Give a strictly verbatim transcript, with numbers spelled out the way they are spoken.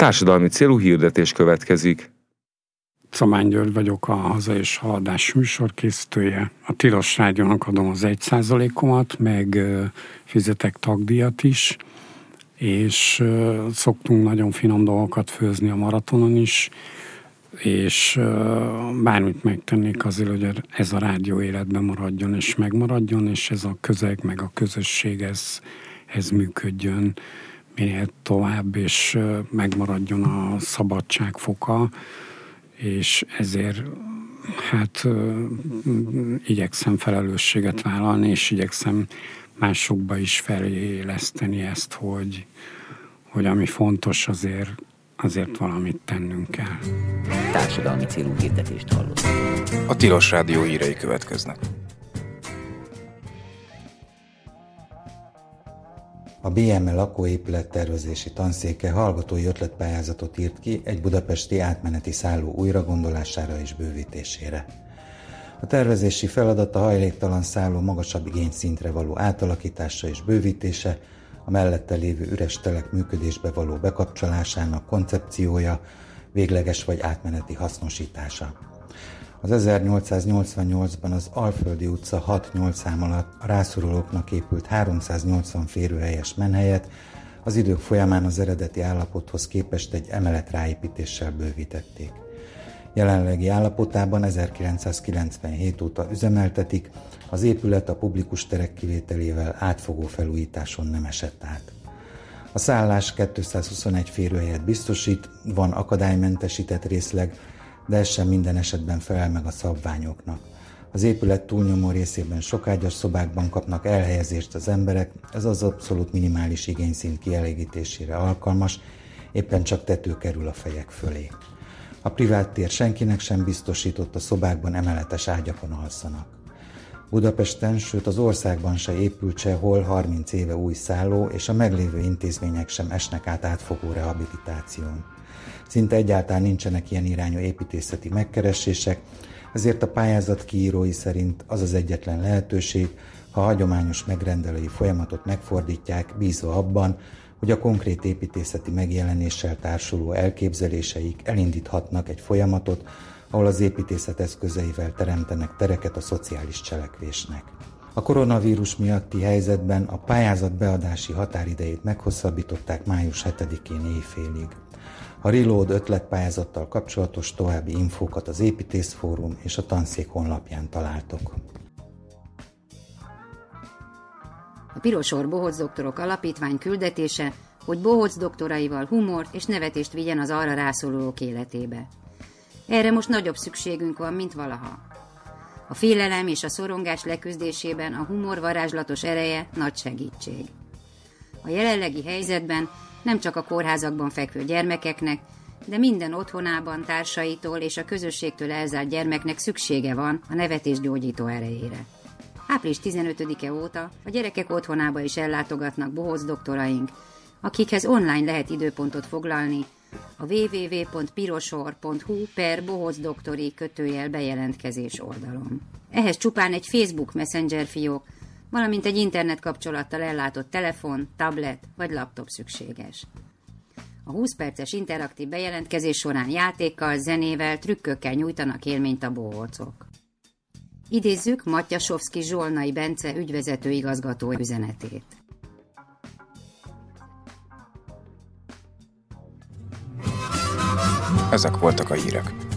Társadalmi célú hirdetés következik. Czomány György vagyok, a Haza és Haladás műsorkészítője. A Tilos Rádiónak adom az egy százalékomat, meg fizetek tagdíjat is, és szoktunk nagyon finom dolgokat főzni a maratonon is, és bármit megtennék azért, hogy ez a rádió életben maradjon és megmaradjon, és ez a közeg, meg a közösség, ez, ez működjön minél tovább, és megmaradjon a szabadság foka, és ezért hát igyekszem felelősséget vállalni, és igyekszem másokba is feléleszteni ezt, hogy, hogy ami fontos, azért, azért valamit tennünk kell. Társadalmi célú hirdetést hallott. A Tilos Rádió hírei következnek. A bé em e lakóépülettervezési tanszéke hallgatói ötletpályázatot írt ki egy budapesti átmeneti szálló újragondolására és bővítésére. A tervezési feladat a hajléktalan szálló magasabb igényszintre való átalakítása és bővítése, a mellette lévő üres telek működésbe való bekapcsolásának koncepciója, végleges vagy átmeneti hasznosítása. Az ezernyolcszáznyolcvannyolcban az Alföldi utca hat-nyolc szám alatt a rászorulóknak épült háromszáznyolcvan férőhelyes menhelyet az idők folyamán az eredeti állapothoz képest egy emelet ráépítéssel bővítették. Jelenlegi állapotában ezerkilencszázkilencvenhét óta üzemeltetik, az épület a publikus terek kivételével átfogó felújításon nem esett át. A szállás kétszázhuszonegy férőhelyet biztosít, van akadálymentesített részleg, de ez sem minden esetben felel meg a szabványoknak. Az épület túlnyomó részében sokágyas szobákban kapnak elhelyezést az emberek, ez az abszolút minimális igényszint kielégítésére alkalmas, éppen csak tető kerül a fejek fölé. A privát tér senkinek sem biztosított, a szobákban emeletes ágyakon alszanak. Budapesten, sőt az országban se épült sehol harminc éve új szálló, és a meglévő intézmények sem esnek át átfogó rehabilitáción. Szinte egyáltalán nincsenek ilyen irányú építészeti megkeresések, ezért a pályázat kiírói szerint az az egyetlen lehetőség, ha a hagyományos megrendelői folyamatot megfordítják, bízva abban, hogy a konkrét építészeti megjelenéssel társuló elképzeléseik elindíthatnak egy folyamatot, ahol az építészet eszközeivel teremtenek tereket a szociális cselekvésnek. A koronavírus miatti helyzetben a pályázat beadási határidejét meghosszabbították május hetedikén éjfélig. A Reload ötletpályázattal kapcsolatos további infókat az Építészfórum és a tanszék honlapján találtok. A Pirosor Bohóc Doktorok Alapítvány küldetése, hogy Bohóc doktoraival humort és nevetést vigyen az arra rászorulók életébe. Erre most nagyobb szükségünk van, mint valaha. A félelem és a szorongás leküzdésében a humor varázslatos ereje nagy segítség. A jelenlegi helyzetben nem csak a kórházakban fekvő gyermekeknek, de minden otthonában társaitól és a közösségtől elzárt gyermeknek szüksége van a nevetés gyógyító erejére. április tizenötödike óta a gyerekek otthonába is ellátogatnak Bohóc doktoraink, akikhez online lehet időpontot foglalni a double-u double-u double-u pont pirosor pont hu per Bohóc doktori kötőjel bejelentkezés oldalon. Ehhez csupán egy Facebook Messenger fiók, valamint egy internet kapcsolattal ellátott telefon, tablet vagy laptop szükséges. A húsz perces interaktív bejelentkezés során játékkal, zenével, trükkökkel nyújtanak élményt a bohócok. Idézzük Matyasovszky Zsolnai Bence ügyvezető igazgató üzenetét. Ezek voltak a hírek.